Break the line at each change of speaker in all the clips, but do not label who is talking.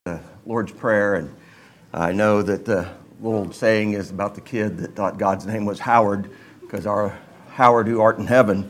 the Lord's Prayer, and I know that the old saying is about the kid that thought God's name was Howard, because our Howard who art in heaven,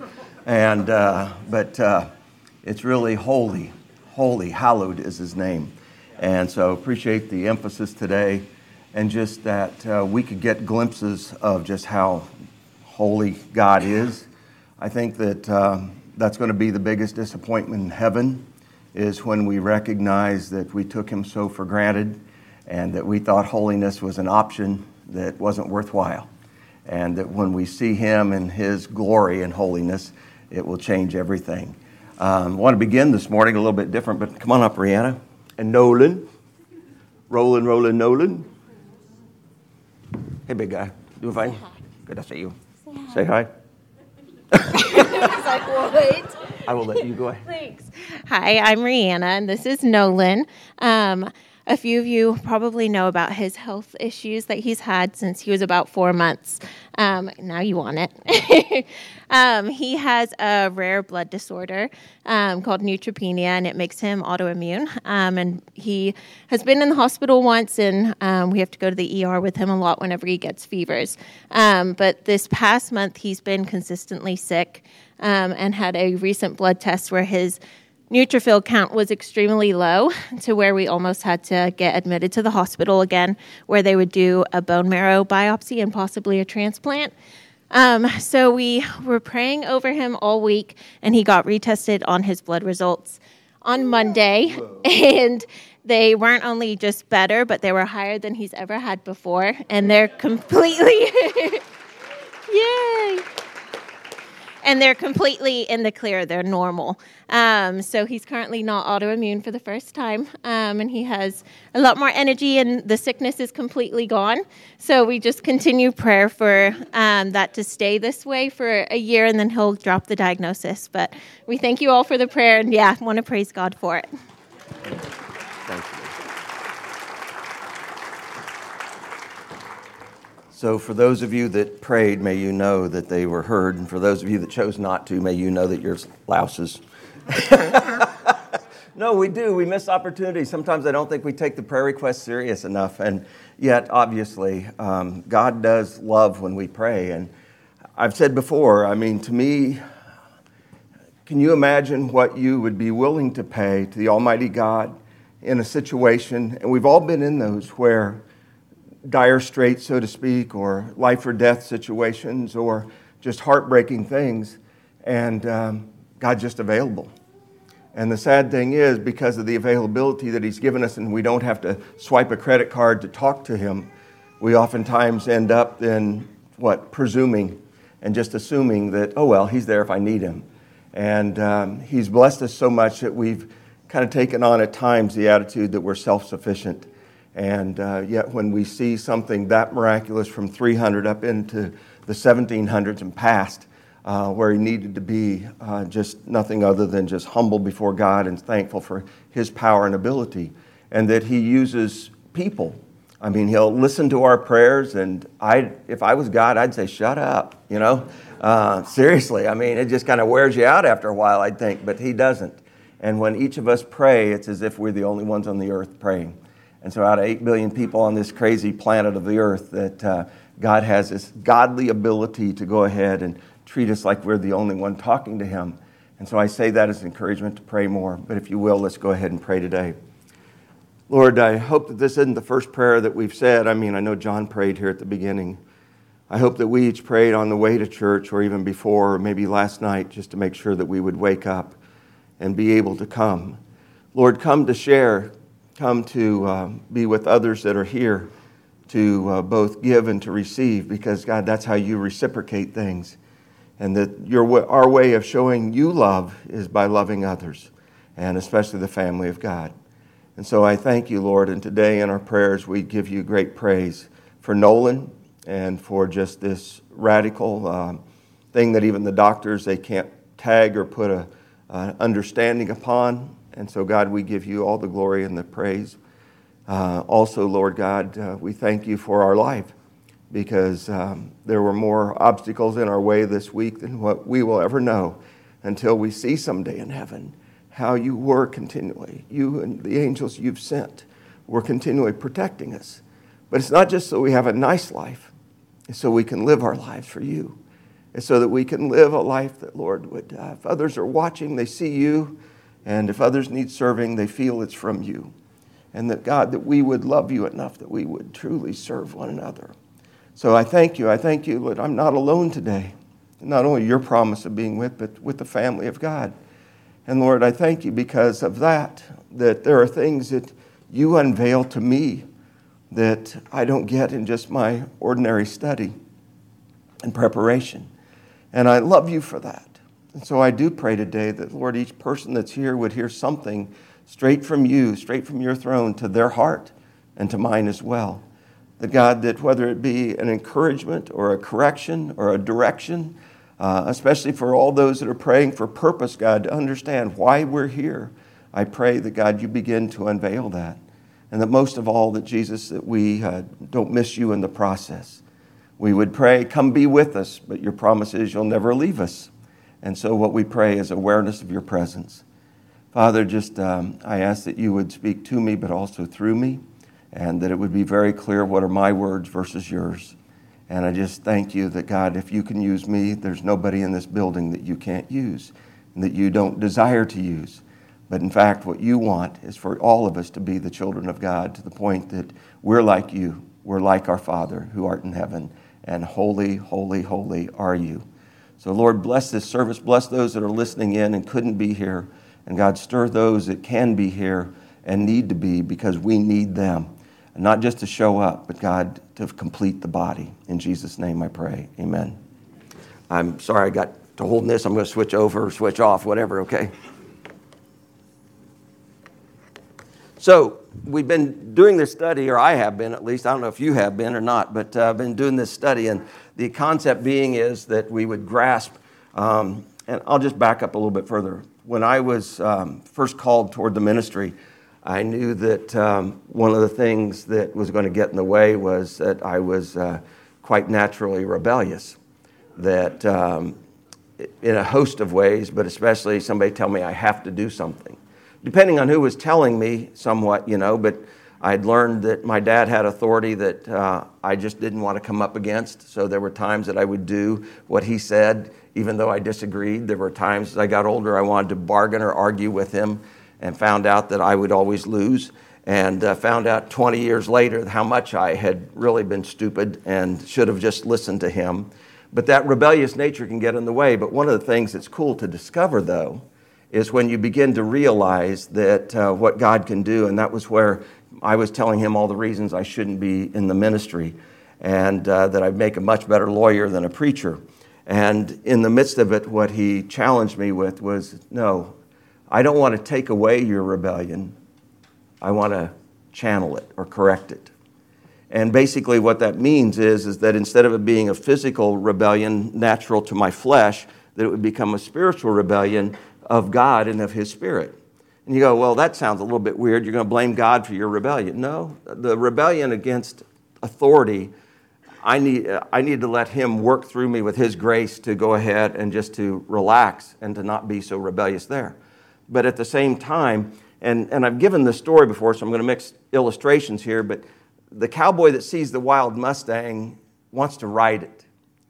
but it's really holy, hallowed is his name. And so appreciate the emphasis today, and just that we could get glimpses of just how holy God is. I think that that's going to be the biggest disappointment in heaven, is when we recognize that we took him so for granted and that we thought holiness was an option that wasn't worthwhile. And that when we see him in his glory and holiness, it will change everything. I want to begin this morning a little bit different, but come on up, Rihanna. And Nolan. Rolling, Nolan. Hey, big guy. Doing fine? Good to see you. Say hi.
He's like, well, wait.
I will let you go ahead.
Thanks. Hi, I'm Rihanna, and this is Nolan. A few of you probably know about his health issues that he's had since he was about 4 months. Now you want it. He has a rare blood disorder called neutropenia, and it makes him autoimmune. And he has been in the hospital once, and we have to go to the ER with him a lot whenever he gets fevers. But this past month, he's been consistently sick and had a recent blood test where his neutrophil count was extremely low, to where we almost had to get admitted to the hospital again, where they would do a bone marrow biopsy and possibly a transplant. So we were praying over him all week, and he got retested on his blood results on Monday. And they weren't only just better, but they were higher than he's ever had before. And they're completely, yay! And they're completely in the clear. They're normal. So he's currently not autoimmune for the first time. And he has a lot more energy, and the sickness is completely gone. So we just continue prayer for that to stay this way for a year, and then he'll drop the diagnosis. But we thank you all for the prayer, and want to praise God for it.
Thank you. So for those of you that prayed, may you know that they were heard. And for those of you that chose not to, may you know that you're louses. No, we do. We miss opportunities. Sometimes I don't think we take the prayer request serious enough. And yet, obviously, God does love when we pray. And I've said before, to me, can you imagine what you would be willing to pay to the Almighty God in a situation, and we've all been in those, where dire straits, so to speak, or life or death situations, or just heartbreaking things, and God's just available. And the sad thing is, because of the availability that he's given us, and we don't have to swipe a credit card to talk to him, we oftentimes end up in, presuming and just assuming that, oh well, he's there if I need him. And he's blessed us so much that we've kind of taken on at times the attitude that we're self-sufficient. And yet when we see something that miraculous from 300 up into the 1700s and past, where he needed to be just nothing other than just humble before God and thankful for his power and ability, and that he uses people. He'll listen to our prayers, and if I was God, I'd say, shut up, seriously. It just kind of wears you out after a while, I'd think, but he doesn't. And when each of us pray, it's as if we're the only ones on the earth praying. And so out of 8 billion people on this crazy planet of the earth, that God has this godly ability to go ahead and treat us like we're the only one talking to him. And so I say that as encouragement to pray more. But if you will, let's go ahead and pray today. Lord, I hope that this isn't the first prayer that we've said. I know John prayed here at the beginning. I hope that we each prayed on the way to church, or even before, or maybe last night, just to make sure that we would wake up and be able to come. Lord, come to share. Come to be with others that are here, to both give and to receive, because God, that's how you reciprocate things. And that our way of showing you love is by loving others, and especially the family of God. And so I thank you, Lord, and today in our prayers we give you great praise for Nolan, and for just this radical thing that even the doctors, they can't tag or put a understanding upon. And so, God, we give you all the glory and the praise. Also, Lord God, we thank you for our life, because there were more obstacles in our way this week than what we will ever know until we see someday in heaven how you were continually, you and the angels you've sent, we're continually protecting us. But it's not just so we have a nice life. It's so we can live our lives for you. It's so that we can live a life that, Lord, would, if others are watching, they see you. And if others need serving, they feel it's from you. And that, God, that we would love you enough that we would truly serve one another. So I thank you. I thank you that I'm not alone today. Not only your promise of being with, but with the family of God. And Lord, I thank you because of that there are things that you unveil to me that I don't get in just my ordinary study and preparation. And I love you for that. And so I do pray today that, Lord, each person that's here would hear something straight from you, straight from your throne to their heart and to mine as well. That, God, that whether it be an encouragement or a correction or a direction, especially for all those that are praying for purpose, God, to understand why we're here, I pray that, God, you begin to unveil that. And that most of all, that Jesus, that we don't miss you in the process. We would pray, come be with us, but your promise is you'll never leave us. And so what we pray is awareness of your presence. Father, just I ask that you would speak to me, but also through me, and that it would be very clear what are my words versus yours. And I just thank you that, God, if you can use me, there's nobody in this building that you can't use and that you don't desire to use. But in fact, what you want is for all of us to be the children of God to the point that we're like you. We're like our Father who art in heaven. And holy, holy, holy are you. So, Lord, bless this service. Bless those that are listening in and couldn't be here. And, God, stir those that can be here and need to be, because we need them. And not just to show up, but, God, to complete the body. In Jesus' name I pray. Amen. I'm sorry I got to holding this. I'm going to switch over, switch off, whatever, okay? So we've been doing this study, or I have been at least. I don't know if you have been or not, but I've been doing this study. And the concept being is that we would grasp, and I'll just back up a little bit further. When I was first called toward the ministry, I knew that one of the things that was going to get in the way was that I was quite naturally rebellious. That in a host of ways, but especially somebody tell me I have to do something. Depending on who was telling me somewhat, but I'd learned that my dad had authority that I just didn't want to come up against. So there were times that I would do what he said, even though I disagreed. There were times as I got older, I wanted to bargain or argue with him and found out that I would always lose. And found out 20 years later how much I had really been stupid and should have just listened to him. But that rebellious nature can get in the way. But one of the things that's cool to discover, though, is when you begin to realize that what God can do. And that was where I was telling him all the reasons I shouldn't be in the ministry, and that I'd make a much better lawyer than a preacher. And in the midst of it, what he challenged me with was, no, I don't want to take away your rebellion. I want to channel it or correct it. And basically what that means is that instead of it being a physical rebellion natural to my flesh, that it would become a spiritual rebellion of God and of his Spirit. And you go, well, that sounds a little bit weird. You're going to blame God for your rebellion. No, the rebellion against authority, I need to let him work through me with his grace to go ahead and just to relax and to not be so rebellious there. But at the same time, and I've given this story before, so I'm going to mix illustrations here, but the cowboy that sees the wild Mustang wants to ride it.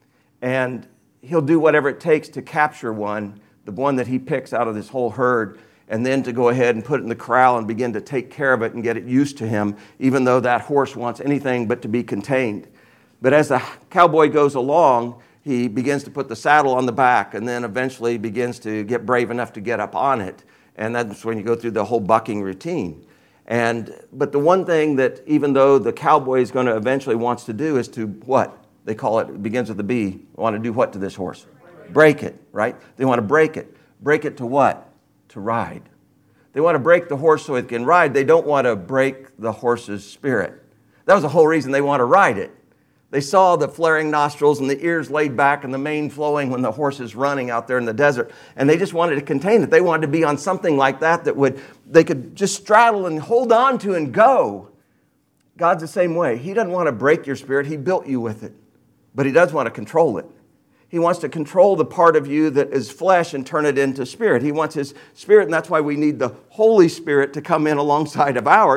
And he'll do whatever it takes to capture one, the one that he picks out of this whole herd, and then to go ahead and put it in the corral and begin to take care of it and get it used to him, even though that horse wants anything but to be contained. But as the cowboy goes along, he begins to put the saddle on the back and then eventually begins to get brave enough to get up on it. And that's when you go through the whole bucking routine. But the one thing that even though the cowboy is going to eventually wants to do is to what? They call it begins with a B. Want to do what to this horse? Break it, right? They want to break it. Break it to what? To ride. They want to break the horse so it can ride. They don't want to break the horse's spirit. That was the whole reason they want to ride it. They saw the flaring nostrils and the ears laid back and the mane flowing when the horse is running out there in the desert. And they just wanted to contain it. They wanted to be on something like that they could just straddle and hold on to and go. God's the same way. He doesn't want to break your spirit. He built you with it. But he does want to control it. He wants to control the part of you that is flesh and turn it into spirit. He wants his spirit, and that's why we need the Holy Spirit to come in alongside of ours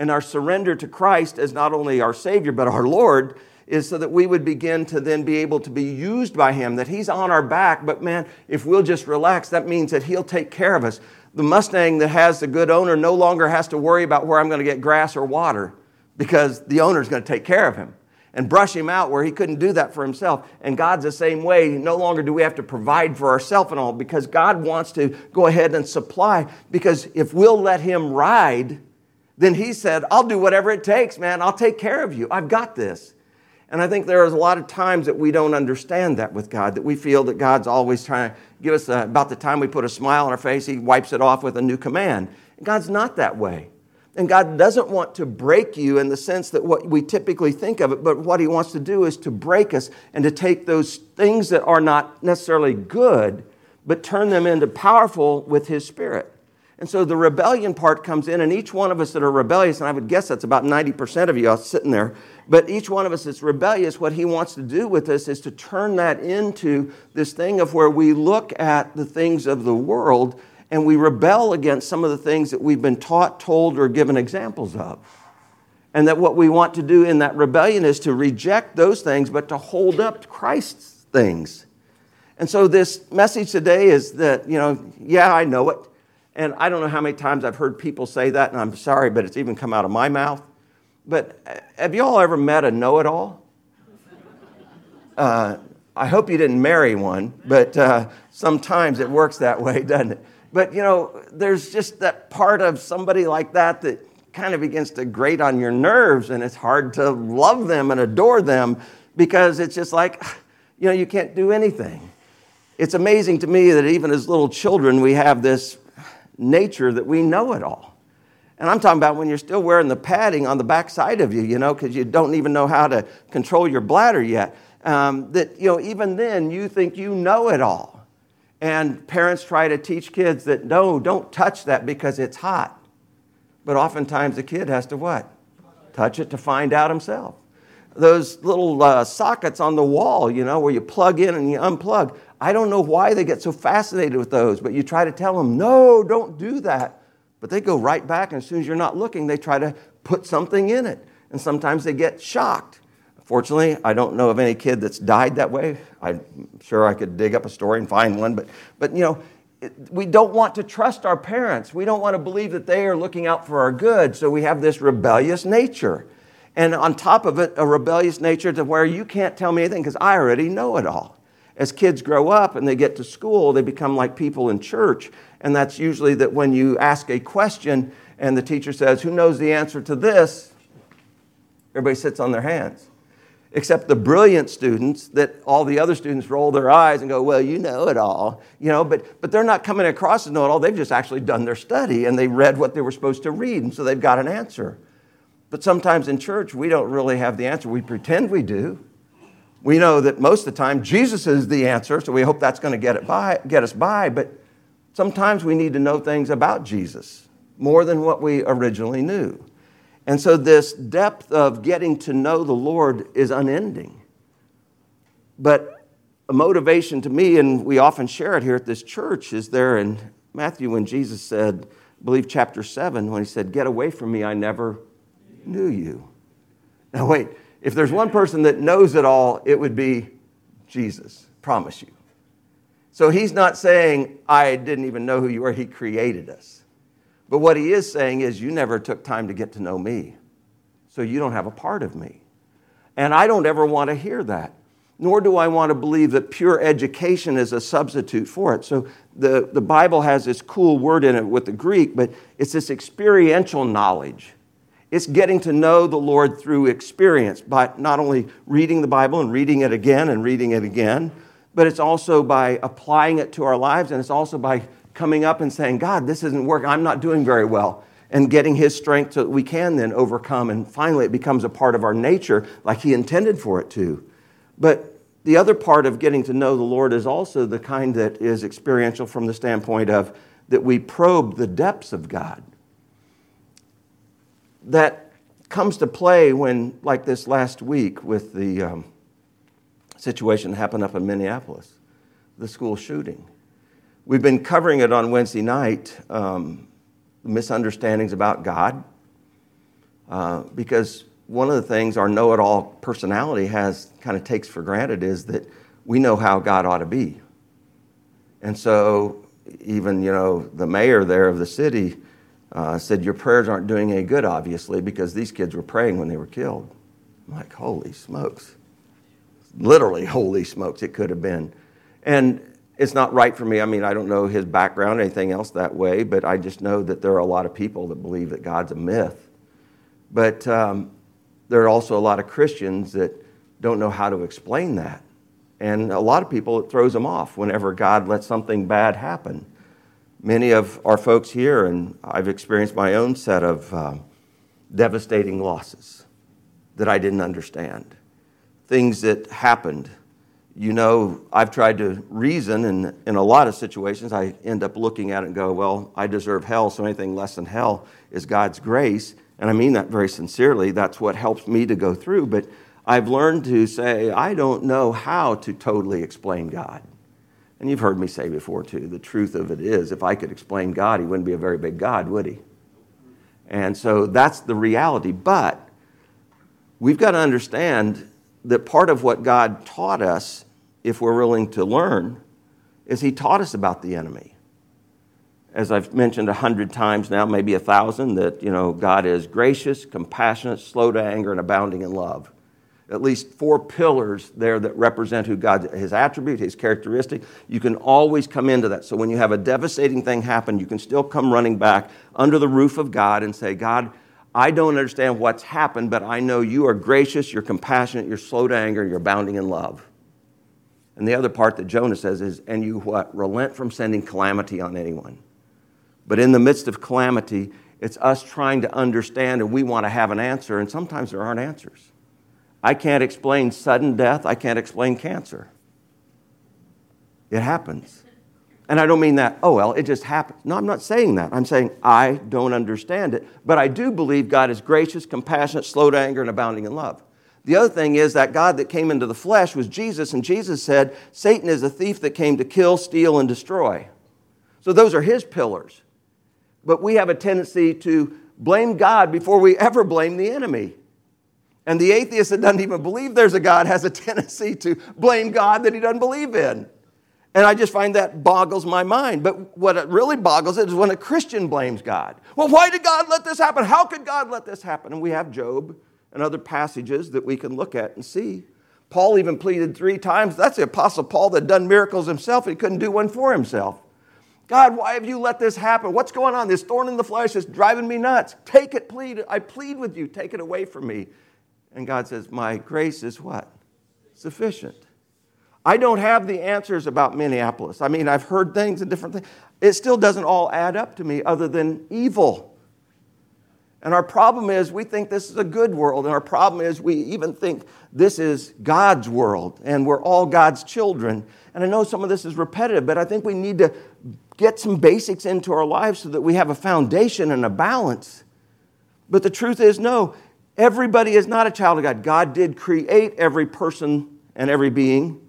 And our surrender to Christ as not only our Savior, but our Lord, is so that we would begin to then be able to be used by Him, that He's on our back. But man, if we'll just relax, that means that He'll take care of us. The Mustang that has the good owner no longer has to worry about where I'm going to get grass or water, because the owner's going to take care of him and brush him out where he couldn't do that for himself. And God's the same way. No longer do we have to provide for ourselves and all, because God wants to go ahead and supply. Because if we'll let Him ride, then He said, I'll do whatever it takes, man. I'll take care of you. I've got this. And I think there is a lot of times that we don't understand that with God, that we feel that God's always trying to give us, about the time we put a smile on our face, He wipes it off with a new command. And God's not that way. And God doesn't want to break you in the sense that what we typically think of it, but what He wants to do is to break us and to take those things that are not necessarily good, but turn them into powerful with His Spirit. And so the rebellion part comes in, and each one of us that are rebellious, and I would guess that's about 90% of you all sitting there, but each one of us that's rebellious, what He wants to do with us is to turn that into this thing of where we look at the things of the world and we rebel against some of the things that we've been taught, told, or given examples of. And that what we want to do in that rebellion is to reject those things, but to hold up Christ's things. And so this message today is that, yeah, I know it. And I don't know how many times I've heard people say that, and I'm sorry, but it's even come out of my mouth. But have you all ever met a know-it-all? I hope you didn't marry one, but sometimes it works that way, doesn't it? But, there's just that part of somebody like that kind of begins to grate on your nerves, and it's hard to love them and adore them because it's just like, you can't do anything. It's amazing to me that even as little children, we have this nature that we know it all. And I'm talking about when you're still wearing the padding on the backside of you, because you don't even know how to control your bladder yet. Even then you think you know it all. And parents try to teach kids that, no, don't touch that because it's hot. But oftentimes the kid has to what? Touch it to find out himself. Those little sockets on the wall, where you plug in and you unplug. I don't know why they get so fascinated with those, but you try to tell them, no, don't do that. But they go right back, and as soon as you're not looking, they try to put something in it. And sometimes they get shocked. Fortunately, I don't know of any kid that's died that way. I'm sure I could dig up a story and find one. But we don't want to trust our parents. We don't want to believe that they are looking out for our good. So we have this rebellious nature. And on top of it, a rebellious nature to where you can't tell me anything because I already know it all. As kids grow up and they get to school, they become like people in church. And that's usually that when you ask a question and the teacher says, who knows the answer to this? Everybody sits on their hands. Except the brilliant students that all the other students roll their eyes and go, well, you know it all. But they're not coming across as know it all. They've just actually done their study and they read what they were supposed to read. And so they've got an answer. But sometimes in church, we don't really have the answer. We pretend we do. We know that most of the time Jesus is the answer, so we hope that's going to get us by. But sometimes we need to know things about Jesus more than what we originally knew. And so this depth of getting to know the Lord is unending. But a motivation to me, and we often share it here at this church, is there in Matthew when Jesus said, I believe chapter 7, when He said, get away from me, I never knew you. Now wait, if there's one person that knows it all, it would be Jesus, promise you. So He's not saying, I didn't even know who you were, He created us. But what He is saying is, you never took time to get to know me, so you don't have a part of me. And I don't ever want to hear that, nor do I want to believe that pure education is a substitute for it. So the Bible has this cool word in it with the Greek, but it's this experiential knowledge. It's getting to know the Lord through experience, by not only reading the Bible and reading it again, but it's also by applying it to our lives, and it's also by coming up and saying, God, this isn't working. I'm not doing very well. And getting His strength so that we can then overcome. And finally, it becomes a part of our nature like He intended for it to. But the other part of getting to know the Lord is also the kind that is experiential from the standpoint of that we probe the depths of God. That comes to play when, like this last week with the situation that happened up in Minneapolis, the school shooting. We've been covering it on Wednesday night, misunderstandings about God, Because one of the things our know-it-all personality kind of takes for granted is that we know how God ought to be. And so even, the mayor there of the city said, your prayers aren't doing any good, obviously, because these kids were praying when they were killed. I'm like, holy smokes. Literally, holy smokes, it could have been. And it's not right for me. I mean, I don't know his background or anything else that way, but I just know that there are a lot of people that believe that God's a myth. But there are also a lot of Christians that don't know how to explain that. And a lot of people, it throws them off whenever God lets something bad happen. Many of our folks here, and I've experienced my own set of devastating losses that I didn't understand. Things that happened. I've tried to reason, and in a lot of situations, I end up looking at it and go, well, I deserve hell, so anything less than hell is God's grace. And I mean that very sincerely. That's what helps me to go through. But I've learned to say, I don't know how to totally explain God. And you've heard me say before, too, the truth of it is, if I could explain God, he wouldn't be a very big God, would he? And so that's the reality. But we've got to understand that part of what God taught us, if we're willing to learn, is he taught us about the enemy. As I've mentioned 100 times now, maybe 1,000, that, God is gracious, compassionate, slow to anger, and abounding in love. At least 4 pillars there that represent who God, his attribute, his characteristic. You can always come into that. So when you have a devastating thing happen, you can still come running back under the roof of God and say, God, I don't understand what's happened, but I know you are gracious, you're compassionate, you're slow to anger, you're abounding in love. And the other part that Jonah says is, and you what? Relent from sending calamity on anyone. But in the midst of calamity, it's us trying to understand, and we want to have an answer, and sometimes there aren't answers. I can't explain sudden death. I can't explain cancer. It happens. And I don't mean that, it just happens. No, I'm not saying that. I'm saying I don't understand it. But I do believe God is gracious, compassionate, slow to anger, and abounding in love. The other thing is that God that came into the flesh was Jesus, and Jesus said, Satan is a thief that came to kill, steal, and destroy. So those are his pillars. But we have a tendency to blame God before we ever blame the enemy. And the atheist that doesn't even believe there's a God has a tendency to blame God that he doesn't believe in. And I just find that boggles my mind. But what it really boggles it is when a Christian blames God. Well, why did God let this happen? How could God let this happen? And we have Job and other passages that we can look at and see. Paul even pleaded 3 times. That's the Apostle Paul that had done miracles himself. He couldn't do one for himself. God, why have you let this happen? What's going on? This thorn in the flesh is driving me nuts. Take it, plead. I plead with you. Take it away from me. And God says, my grace is what? Sufficient. I don't have the answers about Minneapolis. I mean, I've heard things and different things. It still doesn't all add up to me other than evil. And our problem is we think this is a good world. And our problem is we even think this is God's world. And we're all God's children. And I know some of this is repetitive, but I think we need to get some basics into our lives so that we have a foundation and a balance. But the truth is, no. Everybody is not a child of God. God did create every person and every being.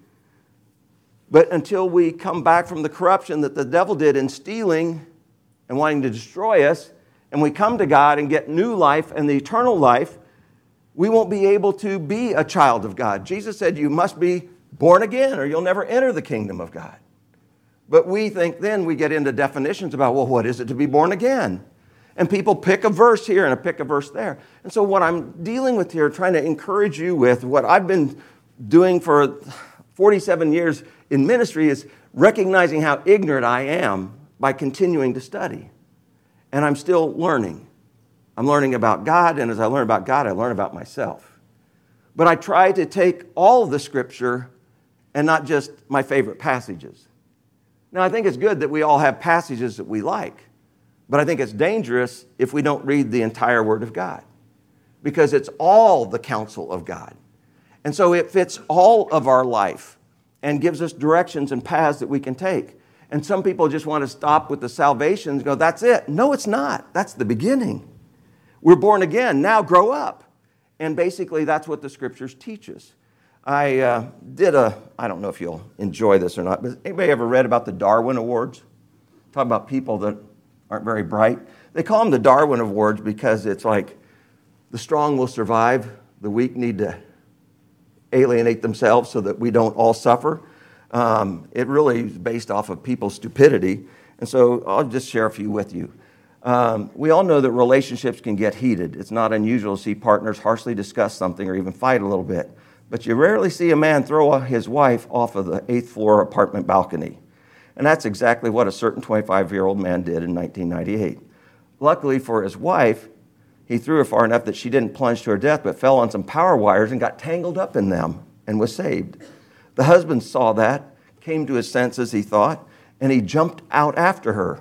But until we come back from the corruption that the devil did in stealing and wanting to destroy us, and we come to God and get new life and the eternal life, we won't be able to be a child of God. Jesus said you must be born again or you'll never enter the kingdom of God. But we think then we get into definitions about, well, what is it to be born again? And people pick a verse here and pick a verse there. And so what I'm dealing with here, trying to encourage you with, what I've been doing for 47 years in ministry is recognizing how ignorant I am by continuing to study. And I'm still learning. I'm learning about God, and as I learn about God, I learn about myself. But I try to take all of the Scripture and not just my favorite passages. Now, I think it's good that we all have passages that we like. But I think it's dangerous if we don't read the entire Word of God, because it's all the counsel of God. And so it fits all of our life and gives us directions and paths that we can take. And some people just want to stop with the salvation and go, that's it. No, it's not. That's the beginning. We're born again. Now grow up. And basically that's what the Scriptures teach us. I don't know if you'll enjoy this or not, but anybody ever read about the Darwin Awards? Talk about people that aren't very bright. They call them the Darwin Awards because it's like The strong will survive. The weak need to alienate themselves so that we don't all suffer. It really is based off of people's stupidity. And so I'll just share a few with you. We all know that relationships can get heated. It's not unusual to see partners harshly discuss something or even fight a little bit. But you rarely see a man throw his wife off of the 8th floor apartment balcony. And that's exactly what a certain 25-year-old man did in 1998. Luckily for his wife, he threw her far enough that she didn't plunge to her death, but fell on some power wires and got tangled up in them and was saved. The husband saw that, came to his senses, he thought, and he jumped out after her.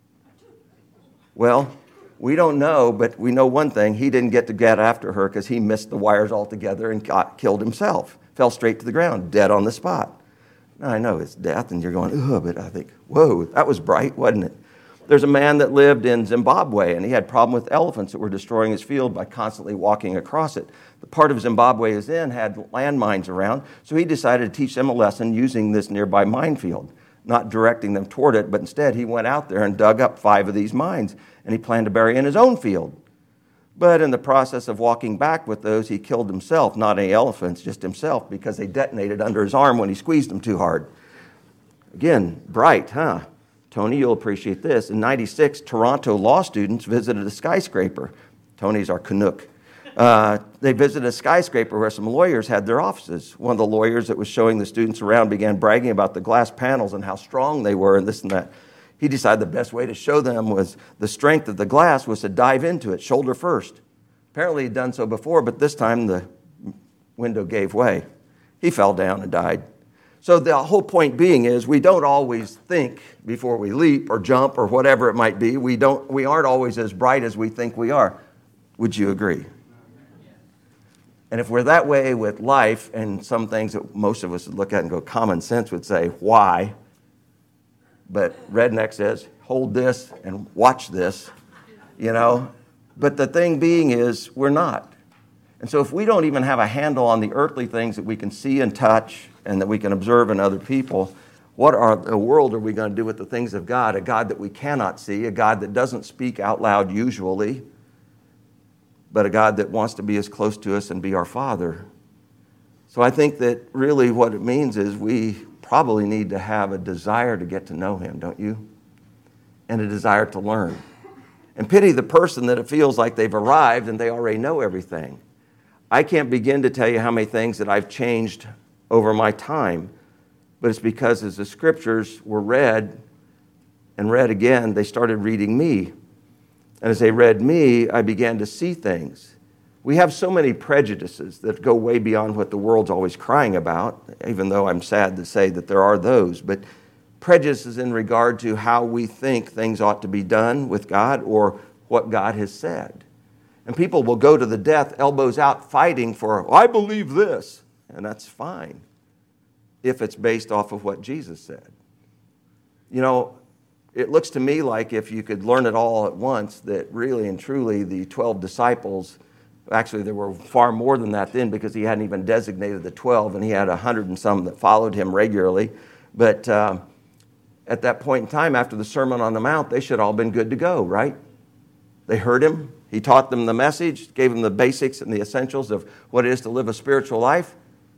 Well, we don't know, but we know one thing. He didn't get after her because he missed the wires altogether and killed himself. Fell straight to the ground, dead on the spot. Now, I know it's death, and you're going, ugh, but I think, whoa, that was bright, wasn't it? There's a man that lived in Zimbabwe, and he had a problem with elephants that were destroying his field by constantly walking across it. The part of Zimbabwe he was in had landmines around, so he decided to teach them a lesson using this nearby minefield, not directing them toward it, but instead he went out there and dug up 5 of these mines, and he planned to bury in his own field. But in the process of walking back with those, he killed himself, not any elephants, just himself, because they detonated under his arm when he squeezed them too hard. Again, bright, huh? Tony, you'll appreciate this. In 96, Toronto law students visited a skyscraper. Tony's our Canuck. They visited a skyscraper where some lawyers had their offices. One of the lawyers that was showing the students around began bragging about the glass panels and how strong they were and this and that. He decided the best way to show them was the strength of the glass was to dive into it, shoulder first. Apparently he'd done so before, but this time the window gave way. He fell down and died. So the whole point being is we don't always think before we leap or jump or whatever it might be. We aren't always as bright as we think we are. Would you agree? And if we're that way with life and some things that most of us would look at and go, common sense would say, why? But redneck says, hold this and watch this, you know. But the thing being is we're not. And so if we don't even have a handle on the earthly things that we can see and touch and that we can observe in other people, what the world are we going to do with the things of God? A God that we cannot see, a God that doesn't speak out loud usually, but a God that wants to be as close to us and be our Father. So I think that really what it means is we probably need to have a desire to get to know Him, don't you? And a desire to learn. And pity the person that it feels like they've arrived and they already know everything. I can't begin to tell you how many things that I've changed over my time, but it's because as the scriptures were read and read again, they started reading me. And as they read me, I began to see things. We have so many prejudices that go way beyond what the world's always crying about, even though I'm sad to say that there are those. But prejudices in regard to how we think things ought to be done with God or what God has said. And people will go to the death, elbows out, fighting for, I believe this. And that's fine if it's based off of what Jesus said. You know, it looks to me like if you could learn it all at once, that really and truly the 12 disciples, actually there were far more than that then because he hadn't even designated the 12 and he had 100 and some that followed him regularly. But at that point in time, after the Sermon on the Mount, they should all been good to go, right? They heard him. He taught them the message, gave them the basics and the essentials of what it is to live a spiritual life.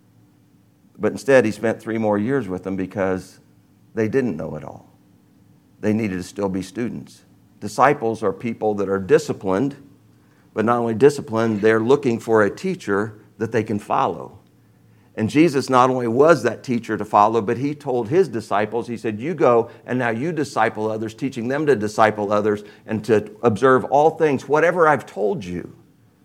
But instead, he spent 3 more years with them because they didn't know it all. They needed to still be students. Disciples are people that are disciplined, but not only disciplined, they're looking for a teacher that they can follow. And Jesus not only was that teacher to follow, but he told his disciples, he said, you go and now you disciple others, teaching them to disciple others and to observe all things, whatever I've told you.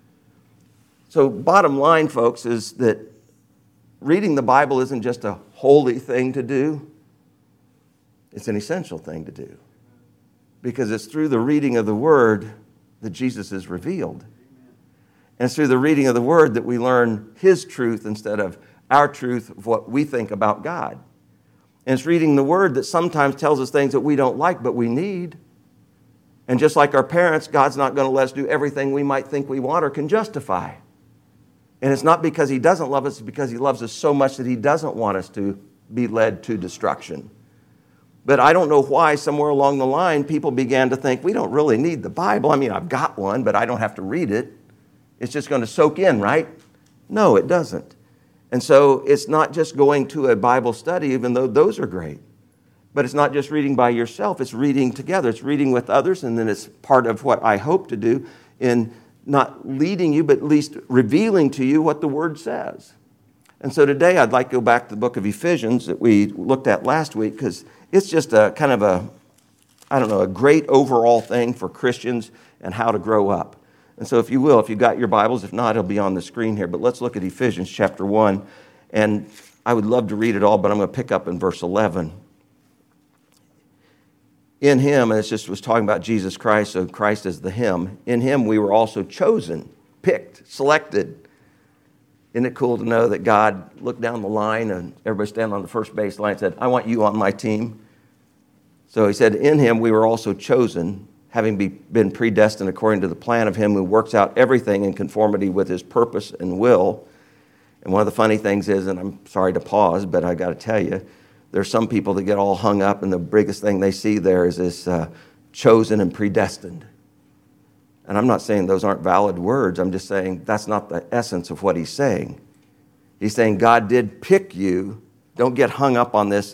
So bottom line, folks, is that reading the Bible isn't just a holy thing to do. It's an essential thing to do. Because it's through the reading of the Word that Jesus is revealed. And it's through the reading of the Word that we learn His truth instead of our truth of what we think about God. And it's reading the Word that sometimes tells us things that we don't like, but we need. And just like our parents, God's not going to let us do everything we might think we want or can justify. And it's not because He doesn't love us, it's because He loves us so much that He doesn't want us to be led to destruction. But I don't know why somewhere along the line people began to think, we don't really need the Bible. I mean, I've got one, but I don't have to read it. It's just going to soak in, right? No, it doesn't. And so it's not just going to a Bible study, even though those are great. But it's not just reading by yourself. It's reading together. It's reading with others. And then it's part of what I hope to do in not leading you, but at least revealing to you what the Word says. And so today I'd like to go back to the book of Ephesians that we looked at last week, because it's just a kind of a great overall thing for Christians and how to grow up. And so if you will, if you've got your Bibles, if not, it'll be on the screen here. But let's look at Ephesians chapter 1. And I would love to read it all, but I'm going to pick up in verse 11. In him, and it just was talking about Jesus Christ, so Christ is the him. In him we were also chosen, picked, selected. Isn't it cool to know that God looked down the line and everybody standing on the first base line and said, I want you on my team. So he said, in him we were also chosen, having been predestined according to the plan of him who works out everything in conformity with his purpose and will. And one of the funny things is, and I'm sorry to pause, but I got to tell you, there's some people that get all hung up, and the biggest thing they see there is this chosen and predestined. And I'm not saying those aren't valid words. I'm just saying that's not the essence of what he's saying. He's saying God did pick you. Don't get hung up on this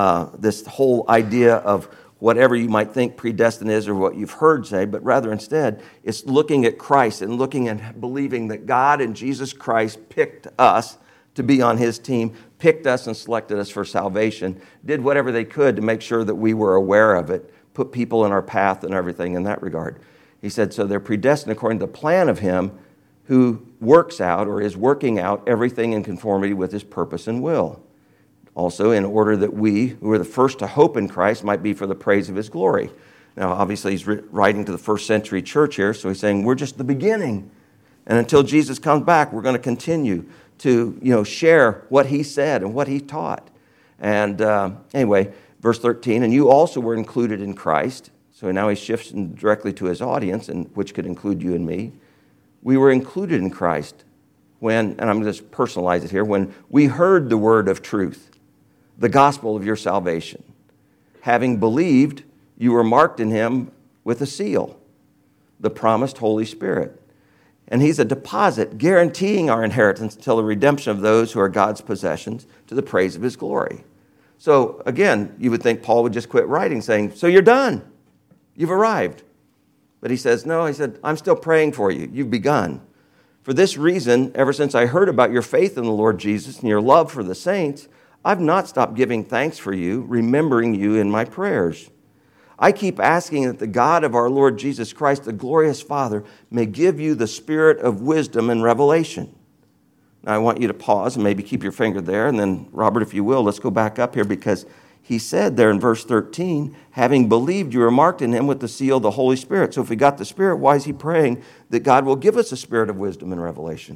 whole idea of whatever you might think predestined is or what you've heard say, but rather instead it's looking at Christ and looking and believing that God and Jesus Christ picked us to be on his team, picked us and selected us for salvation, did whatever they could to make sure that we were aware of it, put people in our path and everything in that regard. He said, so they're predestined according to the plan of him who works out or is working out everything in conformity with his purpose and will. Also, in order that we, who are the first to hope in Christ, might be for the praise of his glory. Now, obviously, he's writing to the first century church here, so he's saying we're just the beginning. And until Jesus comes back, we're going to continue to share what he said and what he taught. And anyway, verse 13, and you also were included in Christ. So now he shifts directly to his audience, and which could include you and me. We were included in Christ when, and I'm going to just personalize it here, when we heard the word of truth, the gospel of your salvation. Having believed, you were marked in him with a seal, the promised Holy Spirit. And he's a deposit guaranteeing our inheritance until the redemption of those who are God's possessions to the praise of his glory. So again, you would think Paul would just quit writing saying, so you're done. You've arrived. But he says, no, he said, I'm still praying for you. You've begun. For this reason, ever since I heard about your faith in the Lord Jesus and your love for the saints, I've not stopped giving thanks for you, remembering you in my prayers. I keep asking that the God of our Lord Jesus Christ, the glorious Father, may give you the spirit of wisdom and revelation. Now, I want you to pause and maybe keep your finger there. And then, Robert, if you will, let's go back up here because he said there in verse 13, having believed, you were marked in him with the seal of the Holy Spirit. So if we got the Spirit, why is he praying that God will give us a spirit of wisdom and revelation?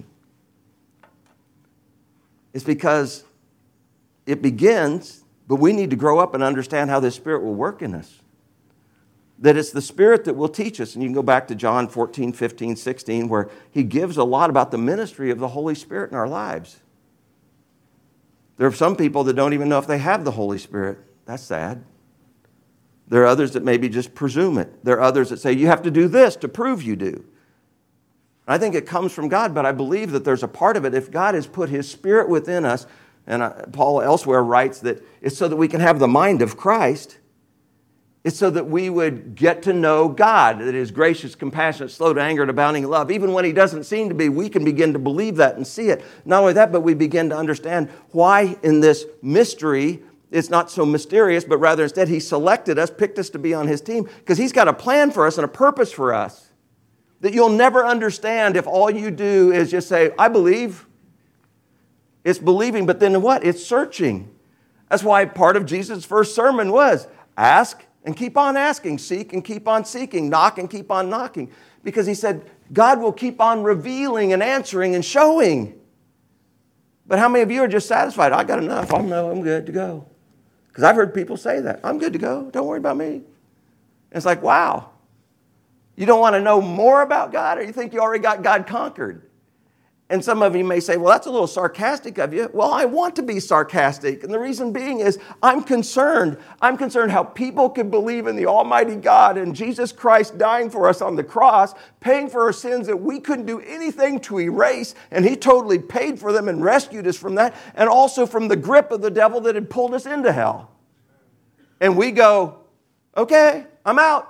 It's because it begins, but we need to grow up and understand how this Spirit will work in us. That it's the Spirit that will teach us. And you can go back to John 14, 15, 16, where he gives a lot about the ministry of the Holy Spirit in our lives. There are some people that don't even know if they have the Holy Spirit. That's sad. There are others that maybe just presume it. There are others that say, you have to do this to prove you do. I think it comes from God, but I believe that there's a part of it. If God has put his Spirit within us, and Paul elsewhere writes that it's so that we can have the mind of Christ. It's so that we would get to know God, that is gracious, compassionate, slow to anger, and abounding in love. Even when he doesn't seem to be, we can begin to believe that and see it. Not only that, but we begin to understand why in this mystery it's not so mysterious, but rather instead he selected us, picked us to be on his team, because he's got a plan for us and a purpose for us that you'll never understand if all you do is just say, I believe. It's believing, but then what? It's searching. That's why part of Jesus' first sermon was ask and keep on asking, seek and keep on seeking, knock and keep on knocking. Because he said, God will keep on revealing and answering and showing. But how many of you are just satisfied? I got enough. I'm good to go. Because I've heard people say that. I'm good to go. Don't worry about me. And it's like, wow. You don't want to know more about God, or you think you already got God conquered? And some of you may say, well, that's a little sarcastic of you. Well, I want to be sarcastic. And the reason being is I'm concerned. I'm concerned how people can believe in the Almighty God and Jesus Christ dying for us on the cross, paying for our sins that we couldn't do anything to erase. And he totally paid for them and rescued us from that. And also from the grip of the devil that had pulled us into hell. And we go, okay, I'm out.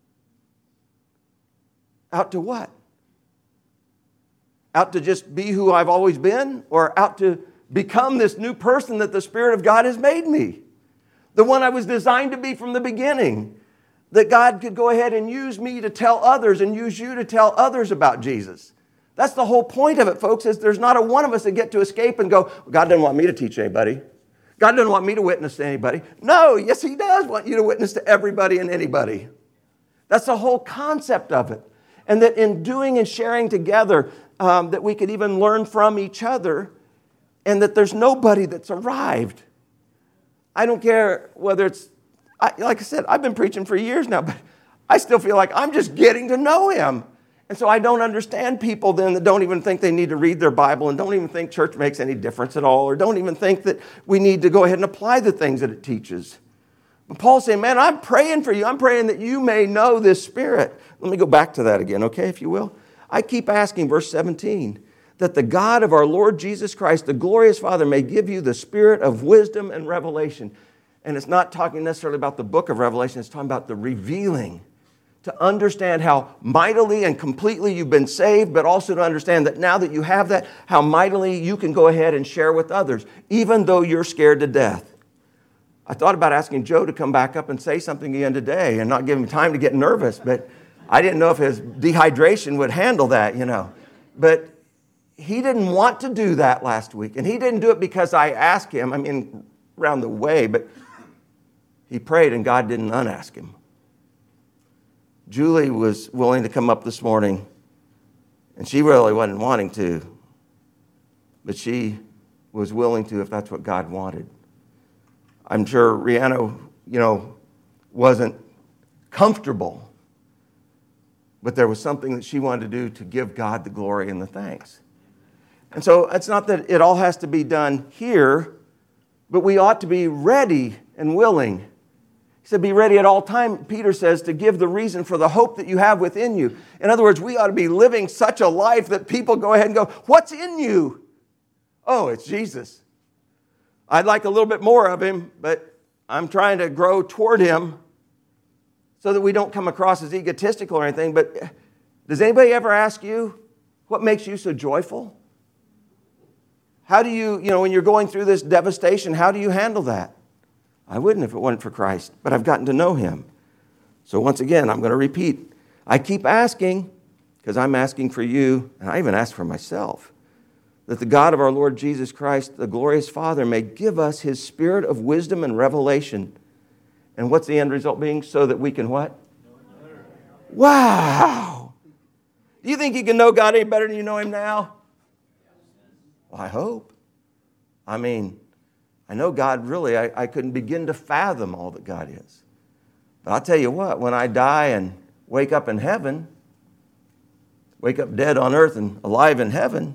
Out to what? Out to just be who I've always been, or out to become this new person that the Spirit of God has made me? The one I was designed to be from the beginning. That God could go ahead and use me to tell others and use you to tell others about Jesus. That's the whole point of it, folks, is there's not a one of us that get to escape and go, God doesn't want me to teach anybody. God doesn't want me to witness to anybody. No, yes, he does want you to witness to everybody and anybody. That's the whole concept of it. And that in doing and sharing together, that we could even learn from each other, and that there's nobody that's arrived. I don't care whether it's, like I said, I've been preaching for years now, but I still feel like I'm just getting to know him. And so I don't understand people then that don't even think they need to read their Bible and don't even think church makes any difference at all, or don't even think that we need to go ahead and apply the things that it teaches. But Paul's saying, man, I'm praying for you. I'm praying that you may know this Spirit. Let me go back to that again, okay, if you will. I keep asking, verse 17, that the God of our Lord Jesus Christ, the glorious Father, may give you the spirit of wisdom and revelation. And it's not talking necessarily about the book of Revelation. It's talking about the revealing. To understand how mightily and completely you've been saved, but also to understand that now that you have that, how mightily you can go ahead and share with others, even though you're scared to death. I thought about asking Joe to come back up and say something again today and not give him time to get nervous, but I didn't know if his dehydration would handle that, But he didn't want to do that last week. And he didn't do it because I asked him. I mean, around the way, but he prayed and God didn't unask him. Julie was willing to come up this morning, and she really wasn't wanting to. But she was willing to if that's what God wanted. I'm sure Rihanna, wasn't comfortable. But there was something that she wanted to do to give God the glory and the thanks. And so it's not that it all has to be done here, but we ought to be ready and willing. He said, be ready at all time, Peter says, to give the reason for the hope that you have within you. In other words, we ought to be living such a life that people go ahead and go, what's in you? Oh, it's Jesus. I'd like a little bit more of him, but I'm trying to grow toward him, so that we don't come across as egotistical or anything. But does anybody ever ask you, what makes you so joyful? How do you, when you're going through this devastation, how do you handle that? I wouldn't if it wasn't for Christ, but I've gotten to know him. So once again, I'm going to repeat. I keep asking, because I'm asking for you, and I even ask for myself, that the God of our Lord Jesus Christ, the glorious Father, may give us his spirit of wisdom and revelation. And what's the end result being? So that we can what? Wow! Do you think you can know God any better than you know him now? Well, I hope. I know God really, I couldn't begin to fathom all that God is. But I'll tell you what, when I die and wake up in heaven, wake up dead on earth and alive in heaven,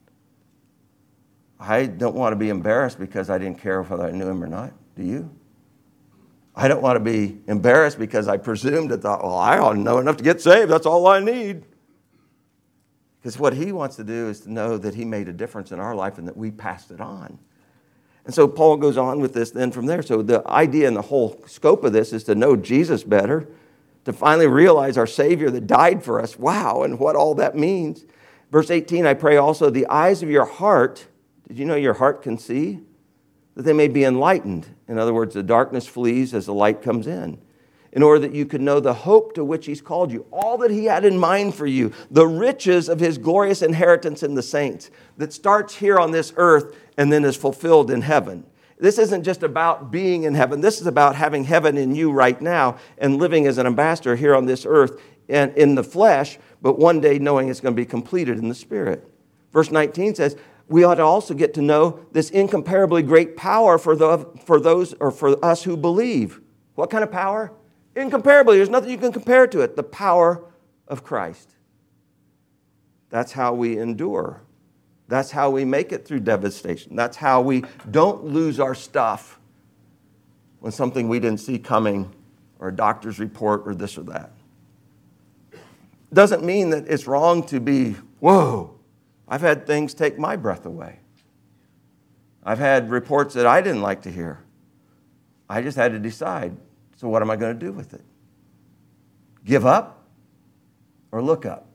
I don't want to be embarrassed because I didn't care whether I knew him or not. Do you? I don't want to be embarrassed because I presumed and thought, well, I ought to know enough to get saved. That's all I need. Because what he wants to do is to know that he made a difference in our life and that we passed it on. And so Paul goes on with this then from there. So the idea and the whole scope of this is to know Jesus better, to finally realize our Savior that died for us. Wow, and what all that means. Verse 18, I pray also the eyes of your heart, did you know your heart can see? That they may be enlightened. In other words, the darkness flees as the light comes in order that you could know the hope to which he's called you, all that he had in mind for you, the riches of his glorious inheritance in the saints that starts here on this earth and then is fulfilled in heaven. This isn't just about being in heaven. This is about having heaven in you right now and living as an ambassador here on this earth and in the flesh, but one day knowing it's going to be completed in the spirit. Verse 19 says, we ought to also get to know this incomparably great power for us who believe. What kind of power? Incomparably. There's nothing you can compare to it. The power of Christ. That's how we endure. That's how we make it through devastation. That's how we don't lose our stuff when something we didn't see coming, or a doctor's report, or this or that. Doesn't mean that it's wrong to be, whoa, I've had things take my breath away. I've had reports that I didn't like to hear. I just had to decide, so what am I going to do with it? Give up or look up?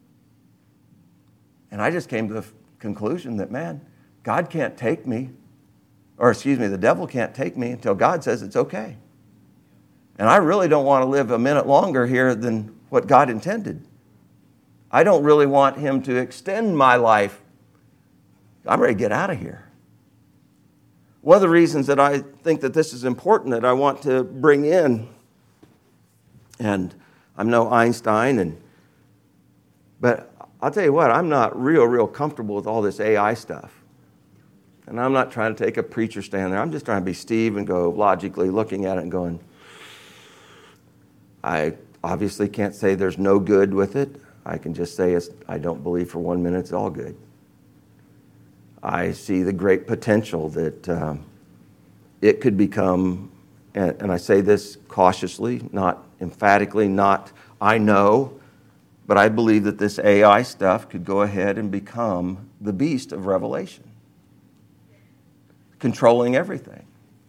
And I just came to the conclusion that, man, God can't take me, the devil can't take me until God says it's okay. And I really don't want to live a minute longer here than what God intended. I don't really want him to extend my life. I'm ready to get out of here. One of the reasons that I think that this is important that I want to bring in, and I'm no Einstein, but I'll tell you what, I'm not real comfortable with all this AI stuff. And I'm not trying to take a preacher stand there. I'm just trying to be Steve and go logically looking at it and going, I obviously can't say there's no good with it. I can just say I don't believe for 1 minute it's all good. I see the great potential that it could become, and I say this cautiously, not emphatically, not I know, but I believe that this AI stuff could go ahead and become the beast of Revelation, controlling everything,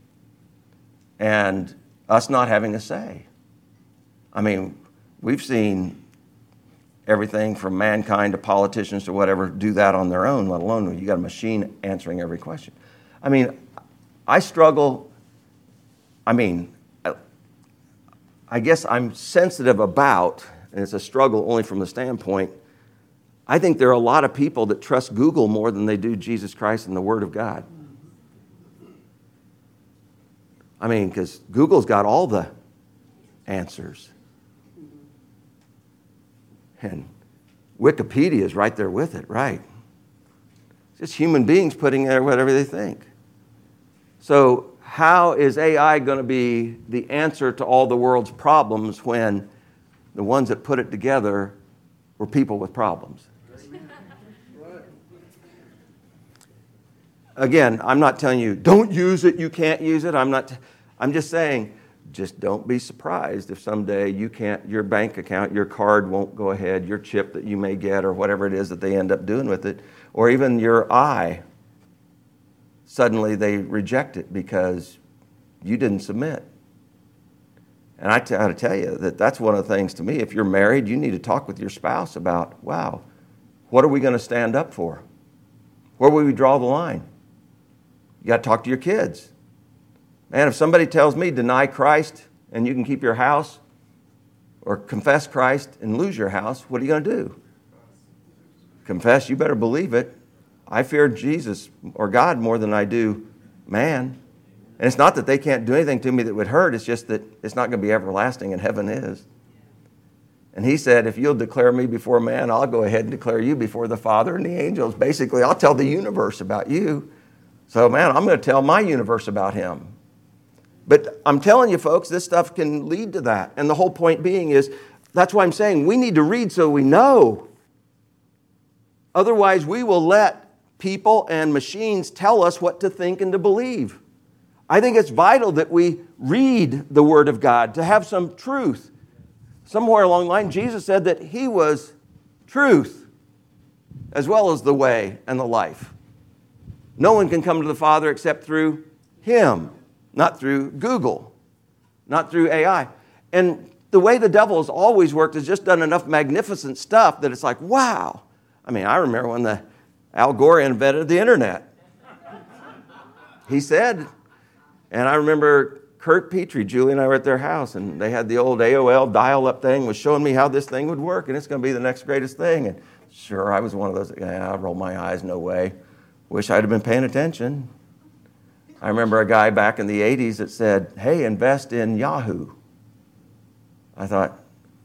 and us not having a say. I mean, we've seen everything from mankind to politicians to whatever do that on their own, let alone when you got a machine answering every question. I mean, I struggle. I guess I'm sensitive about, and it's a struggle only from the standpoint, I think there are a lot of people that trust Google more than they do Jesus Christ and the Word of God. I mean, because Google's got all the answers. And Wikipedia is right there with it, right? It's just human beings putting there whatever they think. So how is AI going to be the answer to all the world's problems when the ones that put it together were people with problems? Again, I'm not telling you, don't use it, you can't use it. I'm just saying, just don't be surprised if someday your bank account, your card won't go ahead, your chip that you may get or whatever it is that they end up doing with it, or even your eye, suddenly they reject it because you didn't submit. And I got to tell you that that's one of the things to me, if you're married, you need to talk with your spouse about, wow, what are we going to stand up for? Where will we draw the line? You got to talk to your kids. Man, if somebody tells me deny Christ and you can keep your house, or confess Christ and lose your house, what are you going to do? Confess, you better believe it. I fear Jesus or God more than I do man. And it's not that they can't do anything to me that would hurt. It's just that it's not going to be everlasting, and heaven is. And he said, if you'll declare me before man, I'll go ahead and declare you before the Father and the angels. Basically, I'll tell the universe about you. So, man, I'm going to tell my universe about him. But I'm telling you, folks, this stuff can lead to that. And the whole point being is, that's why I'm saying we need to read so we know. Otherwise, we will let people and machines tell us what to think and to believe. I think it's vital that we read the Word of God to have some truth. Somewhere along the line, Jesus said that he was truth as well as the way and the life. No one can come to the Father except through him. Not through Google, not through AI. And the way the devil has always worked is just done enough magnificent stuff that it's like, wow. I mean, I remember when Al Gore invented the internet. He said, and I remember Kurt Petrie, Julie and I were at their house, and they had the old AOL dial-up thing, was showing me how this thing would work, and it's going to be the next greatest thing. And sure, I was one of those, I rolled my eyes, no way. Wish I'd have been paying attention. I remember a guy back in the 80s that said, hey, invest in Yahoo. I thought,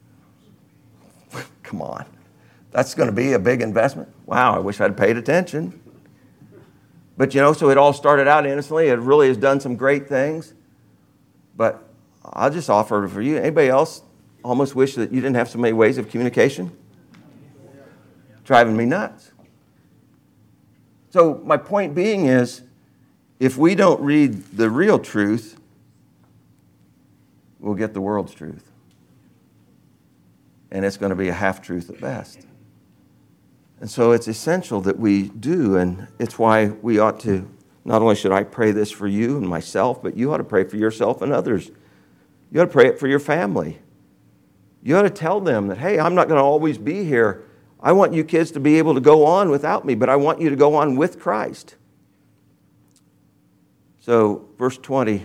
come on, that's going to be a big investment? Wow, I wish I'd paid attention. But, so it all started out innocently. It really has done some great things. But I'll just offer it for you. Anybody else almost wish that you didn't have so many ways of communication? Driving me nuts. So my point being is, if we don't read the real truth, we'll get the world's truth. And it's going to be a half-truth at best. And so it's essential that we do, and it's why we ought to, not only should I pray this for you and myself, but you ought to pray for yourself and others. You ought to pray it for your family. You ought to tell them that, hey, I'm not going to always be here. I want you kids to be able to go on without me, but I want you to go on with Christ. So verse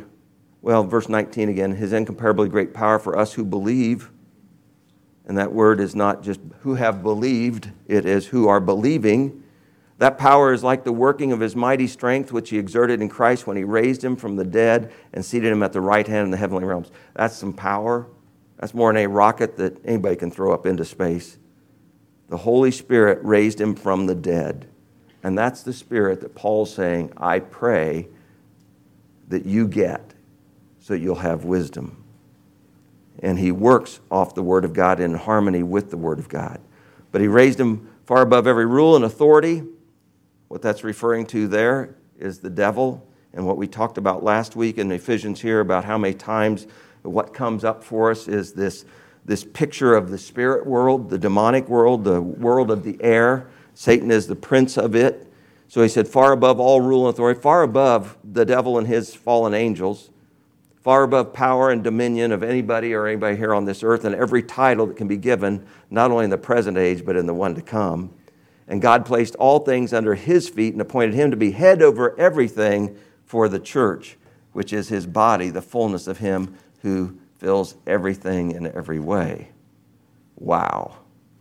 19 again, his incomparably great power for us who believe. And that word is not just who have believed, it is who are believing. That power is like the working of his mighty strength, which he exerted in Christ when he raised him from the dead and seated him at the right hand in the heavenly realms. That's some power. That's more than a rocket that anybody can throw up into space. The Holy Spirit raised him from the dead. And that's the Spirit that Paul's saying, I pray that you get so you'll have wisdom. And he works off the Word of God in harmony with the Word of God. But he raised him far above every rule and authority. What that's referring to there is the devil, and what we talked about last week in Ephesians here about how many times what comes up for us is this picture of the spirit world, the demonic world, the world of the air. Satan is the prince of it. So he said far above all rule and authority, far above the devil and his fallen angels, far above power and dominion of anybody here on this earth, and every title that can be given, not only in the present age, but in the one to come. And God placed all things under his feet and appointed him to be head over everything for the church, which is his body, the fullness of him who fills everything in every way. Wow.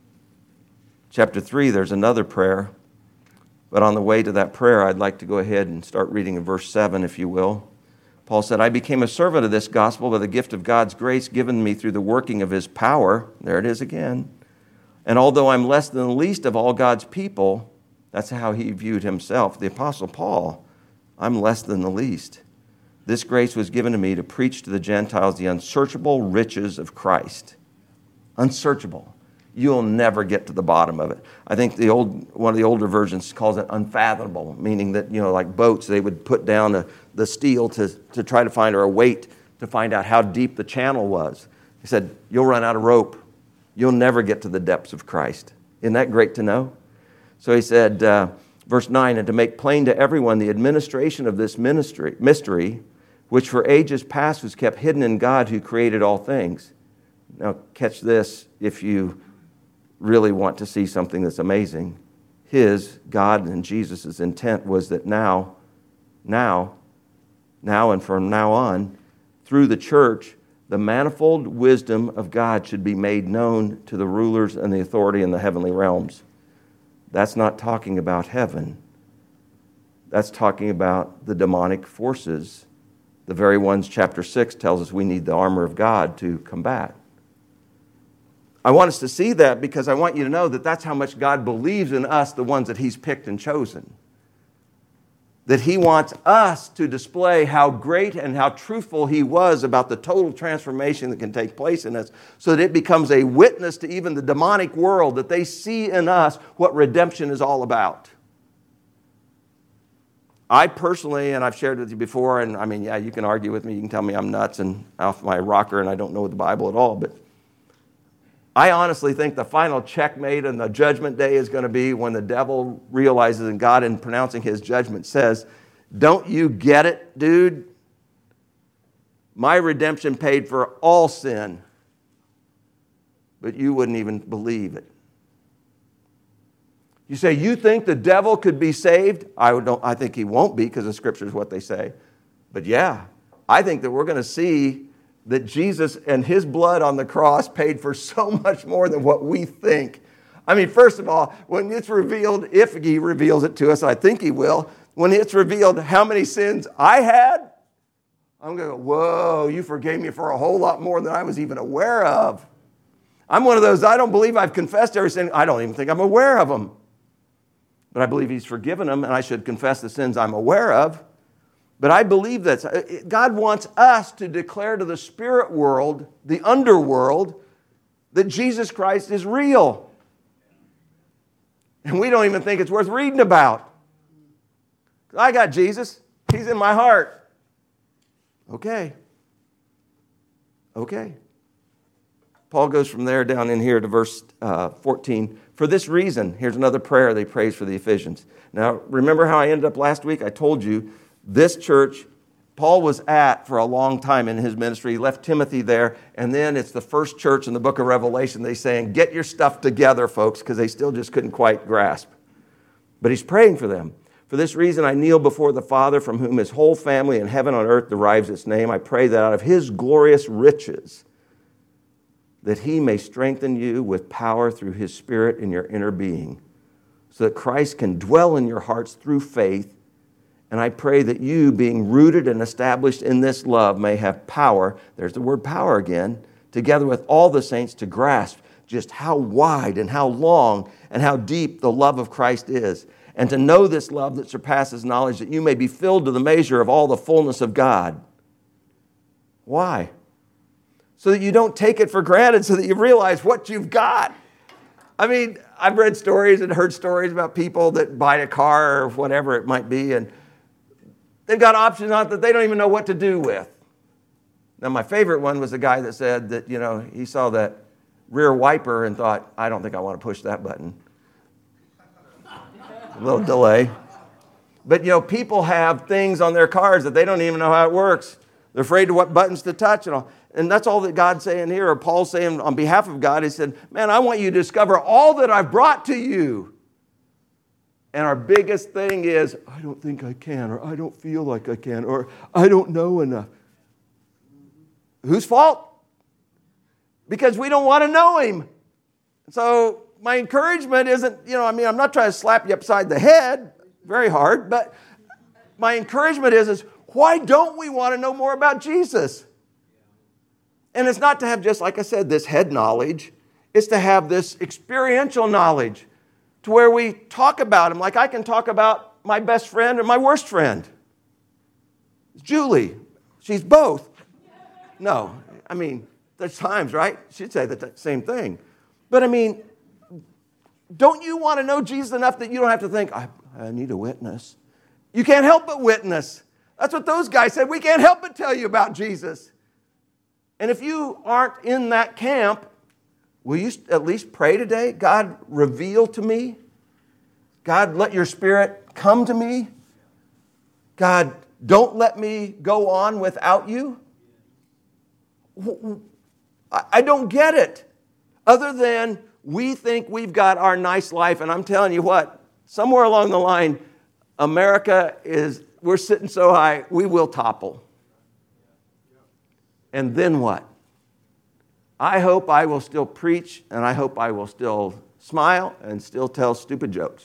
Chapter 3, there's another prayer. But on the way to that prayer, I'd like to go ahead and start reading in verse 7, if you will. Paul said, I became a servant of this gospel by the gift of God's grace given me through the working of his power. There it is again. And although I'm less than the least of all God's people, that's how he viewed himself. The Apostle Paul, I'm less than the least. This grace was given to me to preach to the Gentiles the unsearchable riches of Christ. Unsearchable. You'll never get to the bottom of it. I think one of the older versions calls it unfathomable, meaning that, like boats, they would put down the steel to try to find, or a weight to find out how deep the channel was. He said, you'll run out of rope. You'll never get to the depths of Christ. Isn't that great to know? So he said, verse 9, and to make plain to everyone the administration of this mystery, which for ages past was kept hidden in God who created all things. Now catch this if you really want to see something that's amazing. God and Jesus' intent was that now and from now on, through the church, the manifold wisdom of God should be made known to the rulers and the authority in the heavenly realms. That's not talking about heaven. That's talking about the demonic forces, the very ones chapter 6 tells us we need the armor of God to combat. I want us to see that because I want you to know that that's how much God believes in us, the ones that he's picked and chosen. That he wants us to display how great and how truthful he was about the total transformation that can take place in us, so that it becomes a witness to even the demonic world, that they see in us what redemption is all about. I personally, and I've shared with you before, and you can argue with me, you can tell me I'm nuts and off my rocker and I don't know the Bible at all, but I honestly think the final checkmate on the judgment day is going to be when the devil realizes, and God in pronouncing his judgment says, don't you get it, dude? My redemption paid for all sin, but you wouldn't even believe it. You say, you think the devil could be saved? I think he won't be, because the scripture is what they say. But yeah, I think that we're going to see that Jesus and his blood on the cross paid for so much more than what we think. First of all, when it's revealed, if he reveals it to us, I think he will, when it's revealed how many sins I had, I'm going to go, whoa, you forgave me for a whole lot more than I was even aware of. I'm one of those, I don't believe I've confessed every sin. I don't even think I'm aware of them. But I believe he's forgiven them, and I should confess the sins I'm aware of. But I believe that God wants us to declare to the spirit world, the underworld, that Jesus Christ is real. And we don't even think it's worth reading about. I got Jesus. He's in my heart. Okay. Paul goes from there down in here to verse 14. For this reason, here's another prayer they prays for the Ephesians. Now, remember how I ended up last week? I told you this church Paul was at for a long time in his ministry. He left Timothy there, and then it's the first church in the book of Revelation. They're saying, get your stuff together, folks, because they still just couldn't quite grasp. But he's praying for them. For this reason, I kneel before the Father, from whom his whole family in heaven and on earth derives its name. I pray that out of his glorious riches, that he may strengthen you with power through his Spirit in your inner being, so that Christ can dwell in your hearts through faith. And I pray that you, being rooted and established in this love, may have power, there's the word power again, together with all the saints to grasp just how wide and how long and how deep the love of Christ is, and to know this love that surpasses knowledge, that you may be filled to the measure of all the fullness of God. Why? So that you don't take it for granted, so that you realize what you've got. I mean, I've read stories and heard stories about people that buy a car or whatever it might be, and they've got options on it that they don't even know what to do with. Now, my favorite one was the guy that said that, he saw that rear wiper and thought, I don't think I want to push that button. A little delay. But, people have things on their cars that they don't even know how it works. They're afraid of what buttons to touch and all. And that's all that God's saying here, or Paul's saying on behalf of God. He said, man, I want you to discover all that I've brought to you. And our biggest thing is, I don't think I can, or I don't feel like I can, or I don't know enough. Whose fault? Because we don't want to know him. So my encouragement isn't, I'm not trying to slap you upside the head, very hard, but my encouragement is why don't we want to know more about Jesus? And it's not to have just, like I said, this head knowledge. It's to have this experiential knowledge to where we talk about him. Like I can talk about my best friend and my worst friend. Julie. She's both. No, there's times, right? She'd say the same thing. But don't you want to know Jesus enough that you don't have to think, I need a witness? You can't help but witness. That's what those guys said. We can't help but tell you about Jesus. And if you aren't in that camp, will you at least pray today? God, reveal to me. God, let your Spirit come to me. God, don't let me go on without you. I don't get it. Other than we think we've got our nice life. And I'm telling you what, somewhere along the line, we're sitting so high, we will topple. And then what? I hope I will still preach, and I hope I will still smile and still tell stupid jokes.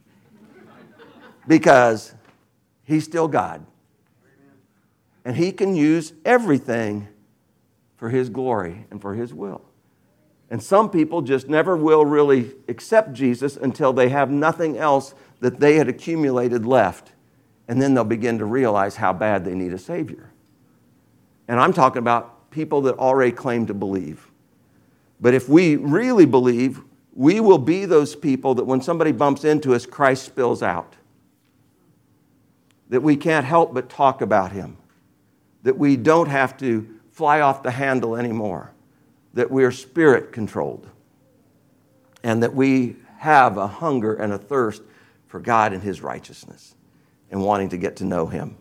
Because he's still God. And he can use everything for his glory and for his will. And some people just never will really accept Jesus until they have nothing else that they had accumulated left. And then they'll begin to realize how bad they need a Savior. And I'm talking about people that already claim to believe. But if we really believe, we will be those people that when somebody bumps into us, Christ spills out. That we can't help but talk about him. That we don't have to fly off the handle anymore. That we are Spirit controlled. And that we have a hunger and a thirst for God and his righteousness. And wanting to get to know him.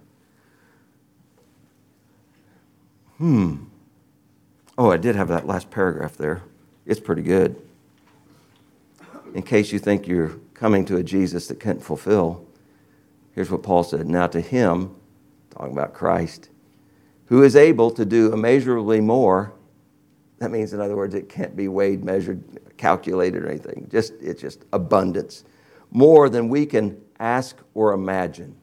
Oh, I did have that last paragraph there. It's pretty good. In case you think you're coming to a Jesus that can't fulfill, here's what Paul said. Now to him, talking about Christ, who is able to do immeasurably more. That means, in other words, it can't be weighed, measured, calculated or anything. It's just abundance. More than we can ask or imagine.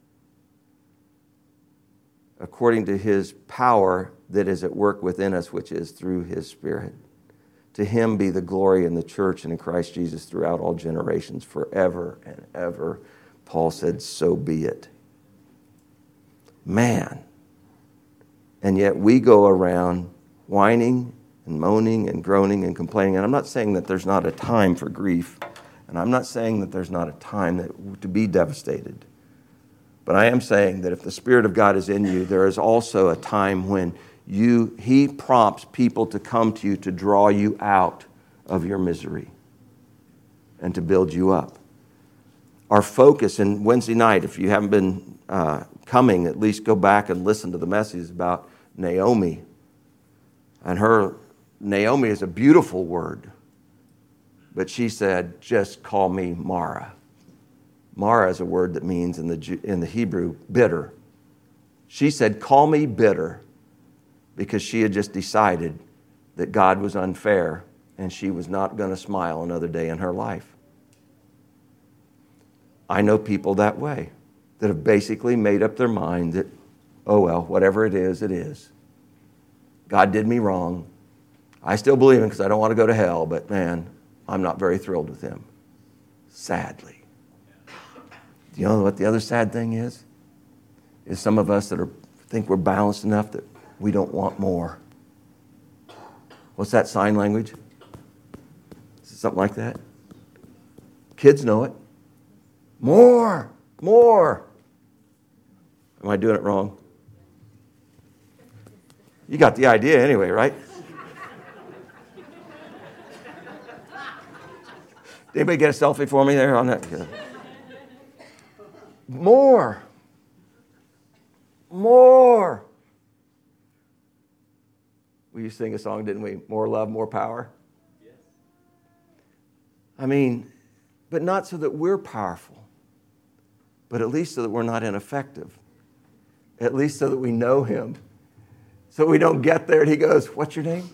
According to his power that is at work within us, which is through his Spirit. To him be the glory in the church and in Christ Jesus throughout all generations, forever and ever. Paul said, so be it. Man. And yet we go around whining and moaning and groaning and complaining. And I'm not saying that there's not a time for grief. And I'm not saying that there's not a time to be devastated. But I am saying that if the Spirit of God is in you, there is also a time when He prompts people to come to you to draw you out of your misery and to build you up. Our focus in Wednesday night, if you haven't been coming, at least go back and listen to the message about Naomi. And Naomi is a beautiful word, but she said, just call me Mara. Mara is a word that means in the Hebrew, bitter. She said, call me bitter, because she had just decided that God was unfair and she was not going to smile another day in her life. I know people that way, that have basically made up their mind that, oh well, whatever it is, it is. God did me wrong. I still believe him because I don't want to go to hell, but man, I'm not very thrilled with him. Sadly. Do you know what the other sad thing is? Is some of us that think we're balanced enough that we don't want more. What's that sign language? Is it something like that? Kids know it. More. Am I doing it wrong? You got the idea anyway, right? Did anybody get a selfie for me there on that? More. We used to sing a song, didn't we? More love, more power. Yes. I mean, but not so that we're powerful, but at least so that we're not ineffective. At least so that we know him. So we don't get there and he goes, what's your name?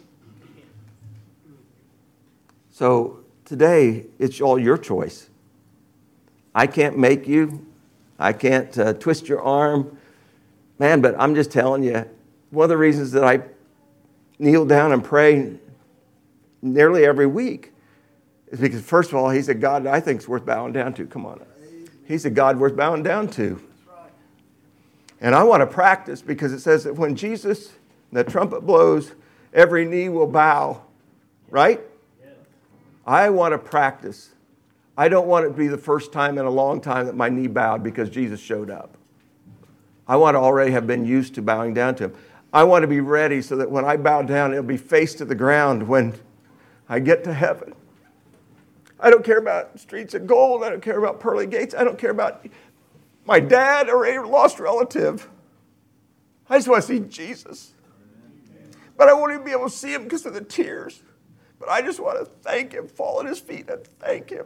So today, it's all your choice. I can't make you. I can't twist your arm. Man, but I'm just telling you, one of the reasons that I kneel down and pray nearly every week is because, first of all, he's a God that I think is worth bowing down to. Come on. He's a God worth bowing down to. And I want to practice, because it says that when Jesus, the trumpet blows, every knee will bow. Right? I want to practice. I don't want it to be the first time in a long time that my knee bowed because Jesus showed up. I want to already have been used to bowing down to him. I want to be ready so that when I bow down, it'll be face to the ground when I get to heaven. I don't care about streets of gold. I don't care about pearly gates. I don't care about my dad or a lost relative. I just want to see Jesus. But I won't even be able to see him because of the tears. But I just want to thank him, fall at his feet and thank him.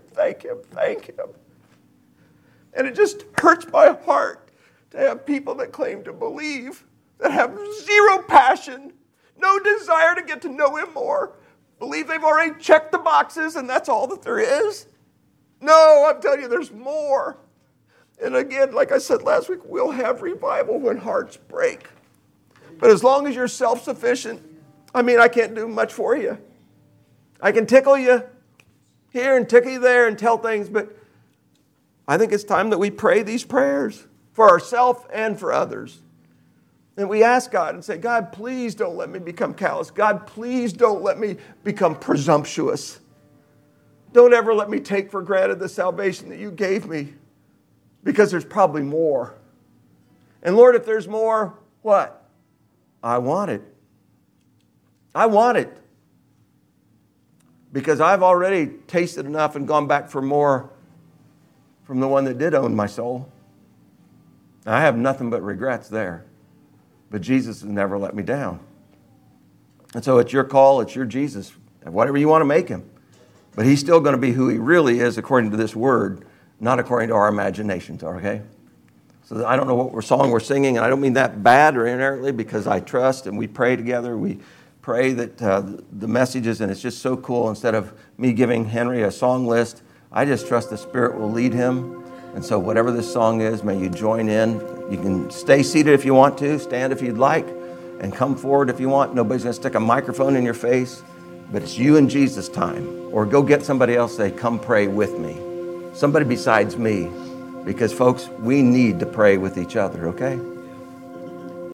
And it just hurts my heart to have people that claim to believe, that have zero passion, no desire to get to know him more, believe they've already checked the boxes and that's all that there is. No, I'm telling you, there's more. And again, like I said last week, we'll have revival when hearts break. But as long as you're self-sufficient, I mean, I can't do much for you. I can tickle you here and tickle you there and tell things, but I think it's time that we pray these prayers for ourselves and for others. And we ask God and say, God, please don't let me become callous. God, please don't let me become presumptuous. Don't ever let me take for granted the salvation that you gave me, because there's probably more. And Lord, if there's more, what? I want it. I want it. Because I've already tasted enough and gone back for more from the one that did own my soul. I have nothing but regrets there. But Jesus has never let me down. And so it's your call, it's your Jesus, whatever you want to make him. But he's still going to be who he really is according to this word, not according to our imaginations, okay? So I don't know what song we're singing, and I don't mean that bad or inherently, because I trust and we pray together. We pray that the messages, and it's just so cool. Instead of me giving Henry a song list, I just trust the Spirit will lead him. And so whatever this song is, may you join in. You can stay seated if you want to, stand if you'd like, and come forward if you want. Nobody's going to stick a microphone in your face, but it's you and Jesus time. Or go get somebody else, say, come pray with me. Somebody besides me. Because, folks, we need to pray with each other, okay?